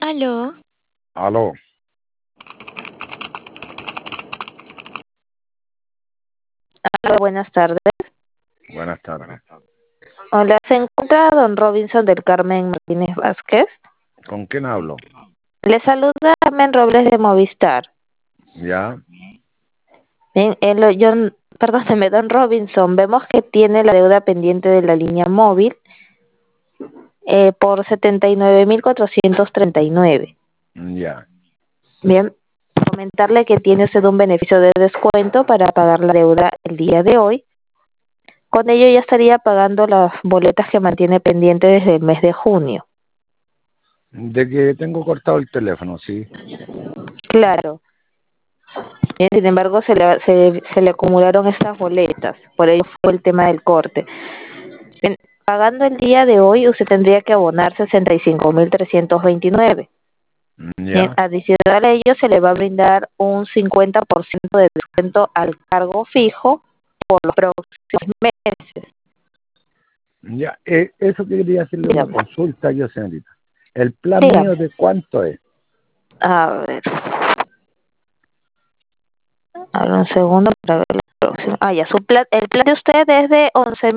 Aló, Aló, Hola, buenas tardes. buenas tardes. Hola, ¿se encuentra don Robinson del Carmen Martínez Vázquez? ¿Con quién hablo? Le saluda Carmen Robles de Movistar. Ya, Bien, perdóneme, don Robinson, vemos que tiene la deuda pendiente de la línea móvil por 79.439. ya. Bien, comentarle que tiene usted un beneficio de descuento para pagar la deuda el día de hoy. Con ello ya estaría pagando las boletas que mantiene pendiente desde el mes de junio. De que tengo cortado el teléfono, sí. Claro. Sin embargo, se le acumularon estas boletas, por ello fue el tema del corte. Bien, pagando el día de hoy, usted tendría que abonar 65.329. Bien, Ya, adicional a ello, se le va a brindar un 50% de descuento al cargo fijo por los próximos meses. ya. Eso quería hacerle una Dígame, consulta yo, señorita. ¿El plan mío dígame. de cuánto es? A ver, un segundo para ver el próximo. Ah, ya, el plan de usted es de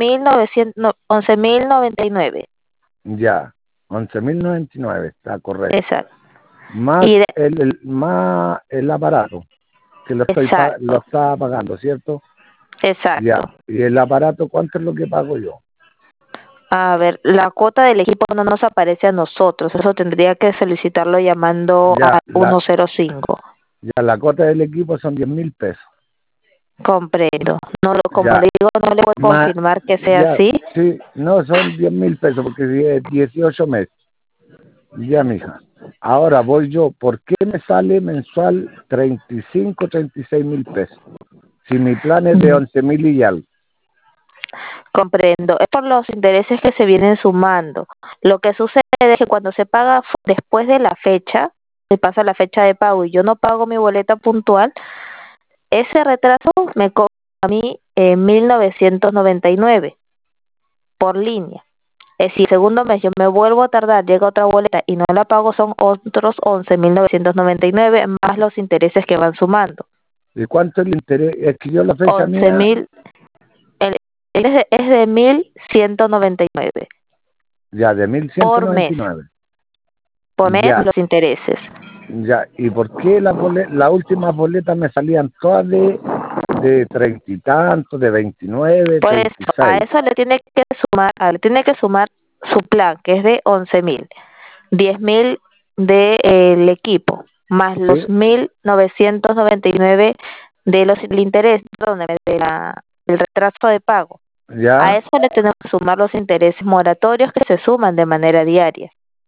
11.099. Ya, 11.099, está correcto. Exacto. Más Y de, más el aparato, que lo exacto, estaba pagando, ¿cierto? exacto. Ya. ¿Y el aparato cuánto es lo que pago yo? A ver, la cuota del equipo no nos aparece a nosotros, eso tendría que solicitarlo llamando Ya, al 105. la cuota del equipo son 10.000 pesos. Comprendo. No, como Ya, le digo, no le puedo más, confirmar que sea ya, así. sí, no son 10.000 pesos porque si es 18 meses. Ya, mija. Ahora voy yo. ¿Por qué me sale mensual 36.000 pesos? Si mi plan es de 11.000 y algo. Comprendo. Es por los intereses que se vienen sumando. Lo que sucede es que cuando se paga después de la fecha, se pasa la fecha de pago y yo no pago mi boleta puntual, ese retraso me cobra a mí 1.999 por línea. Es decir, segundo mes yo me vuelvo a tardar, llega otra boleta y no la pago, son otros 11.999 más los intereses que van sumando. ¿Y cuánto es el interés? Es que yo la fecha once mía, mil es de 1.199 ya, de mil ciento por noventa mes, y nueve más Ya, los intereses. ya. ¿Y por qué las últimas boletas me salían todas de 30 y tanto, de 29, Por eso, a 36? eso le tiene que sumar su plan, que es de 11.000, 10.000 del equipo, más los ¿Sí? 1.999 de el interés, perdón, del retraso de pago. A Ya, eso le tenemos que sumar los intereses moratorios que se suman de manera diaria.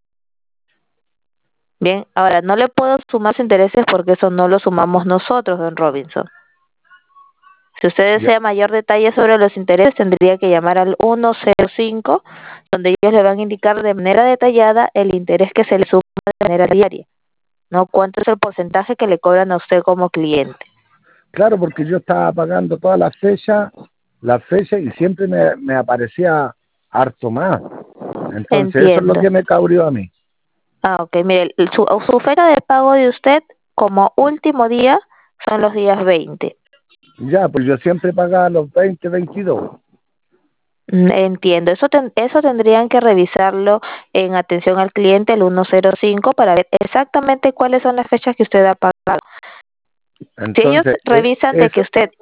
Bien, ahora no le puedo sumar los intereses porque eso no lo sumamos nosotros, don Robinson. Si usted ya. desea mayor detalle sobre los intereses, tendría que llamar al 105, donde ellos le van a indicar de manera detallada el interés que se le suma de manera diaria, ¿no? Cuánto es el porcentaje que le cobran a usted como cliente. Claro, porque yo estaba pagando todas las fechas y siempre me aparecía harto más. Entonces eso es lo Entiendo. que me cabrió a mí. Ah, ok, mire, su fecha de pago de usted como último día son los días 20. Ya, pues yo siempre pagaba los 20, 22. Entiendo, eso tendrían que revisarlo en atención al cliente, el 105, para ver exactamente cuáles son las fechas que usted ha pagado. Si ellos Entonces, revisan de que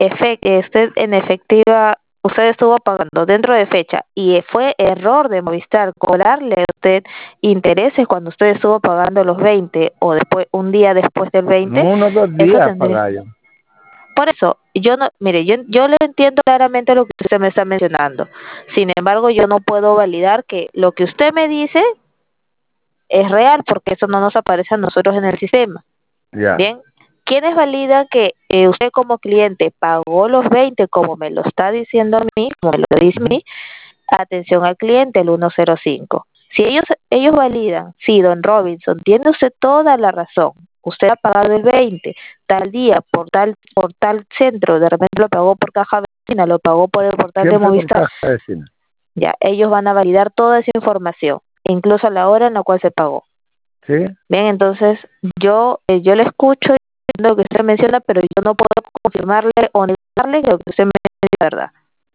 usted estuvo pagando dentro de fecha y fue error de Movistar cobrarle a usted intereses cuando usted estuvo pagando los 20 o después un día después del 20, uno o dos eso días tendría. pagaba yo. Por eso, yo no, mire, yo le entiendo claramente lo que usted me está mencionando. Sin embargo, yo no puedo validar que lo que usted me dice es real porque eso no nos aparece a nosotros en el sistema. Ya. Bien, ¿quiénes validan que usted como cliente pagó los 20 como me lo está diciendo a mí, como me lo dice a Ujú. mí? Atención al cliente, el 105. Si ellos validan, sí, don Robinson, tiene usted toda la razón. Usted ha pagado el 20 tal día por tal centro, de repente lo pagó por caja vecina, lo pagó por el portal de Siempre por Movistar. caja vecina. Ya, ellos van a validar toda esa información, incluso la hora en la cual se pagó. ¿Sí? Bien, entonces yo le escucho lo que usted menciona, pero yo no puedo confirmarle o negarle que lo que usted me dice es verdad.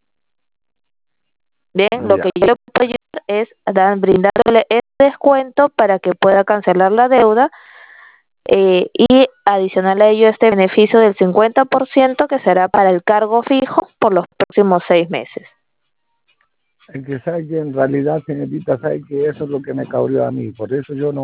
Bien, lo Ya. que yo le puedo ayudar es brindándole ese descuento para que pueda cancelar la deuda y adicional a ello este beneficio del 50% que será para el cargo fijo por los próximos 6 meses. Es que sabe que en realidad, señorita, sabe que eso es lo que me cabrió a mí. Por eso yo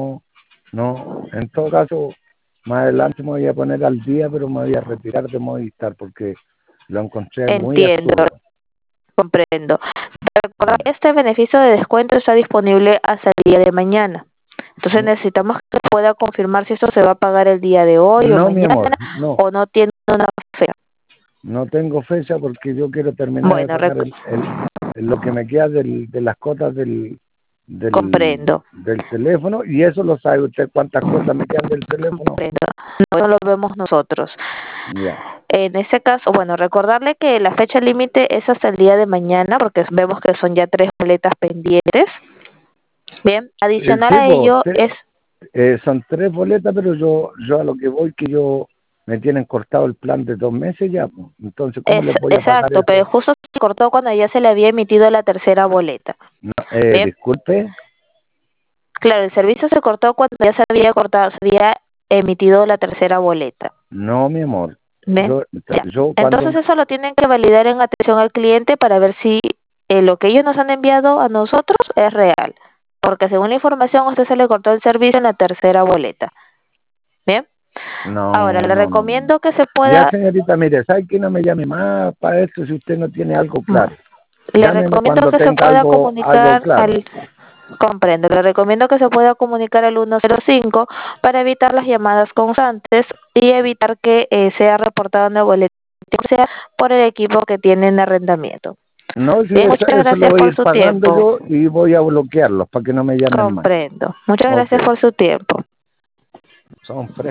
en todo caso, más adelante me voy a poner al día, pero me voy a retirar de Movistar porque lo encontré muy Entiendo, absurdo. comprendo. Recordar que este beneficio de descuento está disponible hasta el día de mañana. Entonces necesitamos que pueda confirmar si esto se va a pagar el día de hoy o No, mi mañana amor, no. o no tiene una fecha. No tengo fecha porque yo quiero terminar de Bueno, pagar lo que me queda de las cotas comprendo. del teléfono, y eso lo sabe usted cuántas cuotas me quedan del teléfono. Comprendo. No lo vemos nosotros. Ya. En ese caso, bueno, recordarle que la fecha límite es hasta el día de mañana porque vemos que son ya 3 boletas pendientes. Bien, adicional Sí, a ello es son 3 boletas, pero yo a lo que voy que me tienen cortado el plan de 2 meses ya, pues. Entonces, ¿cómo les voy a pagar exacto, pero eso? justo se cortó cuando ya se le había emitido la tercera boleta. No, Bien, disculpe. claro, el servicio se cortó cuando ya se había emitido la tercera boleta. No, mi amor. ¿Ven? Ya. Yo Entonces cuando... eso lo tienen que validar en atención al cliente para ver si lo que ellos nos han enviado a nosotros es real. Porque según la información a usted se le cortó el servicio en la tercera boleta. ¿Bien? Ahora, No, le no, no, no. recomiendo que se Ya, pueda, señorita, mire, ¿sabe que no me llame más para esto si usted no tiene algo claro? le Llámeme recomiendo cuando que se tenga pueda algo comunicar claro. al, comprendo, le recomiendo que se pueda comunicar al 105 para evitar las llamadas constantes y evitar que sea reportada una boleta sea por el equipo que tiene en arrendamiento. No, si Bien, muchas eso lo gracias voy a por ir su pagando tiempo. yo y voy a bloquearlos para que no me llamen más. Comprendo. Muchas Ok, gracias por su tiempo. son frescos.